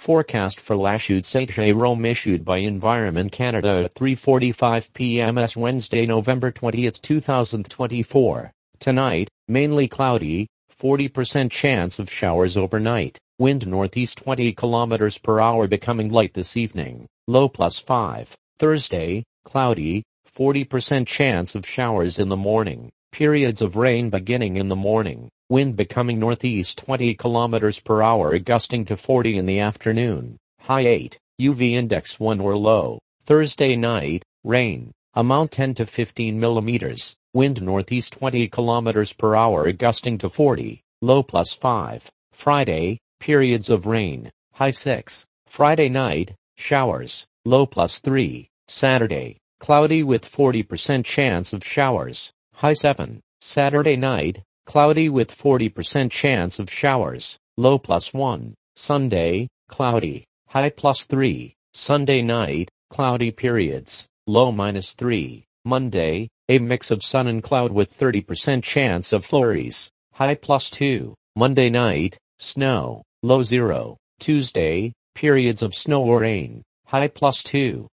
Forecast for La Chute Saint-Jérôme issued by Environment Canada at 3:45 p.m. Wednesday, November 20, 2024. Tonight, mainly cloudy, 40% chance of showers overnight. Wind northeast 20 km per hour becoming light this evening. Low +5. Thursday, cloudy, 40% chance of showers in the morning. Periods of rain beginning in the morning. Wind becoming northeast 20 km per hour gusting to 40 in the afternoon. High 8. UV index 1 or low. Thursday night, rain. Amount 10 to 15 millimeters. Wind northeast 20 km per hour gusting to 40. Low +5. Friday, periods of rain. High 6. Friday night, showers. Low +3. Saturday, cloudy with 40% chance of showers. High 7. Saturday night, cloudy with 40% chance of showers. Low +1. Sunday, cloudy. High +3. Sunday night, cloudy periods. Low -3. Monday, a mix of sun and cloud with 30% chance of flurries. High +2. Monday night, snow. Low 0. Tuesday, periods of snow or rain. High +2.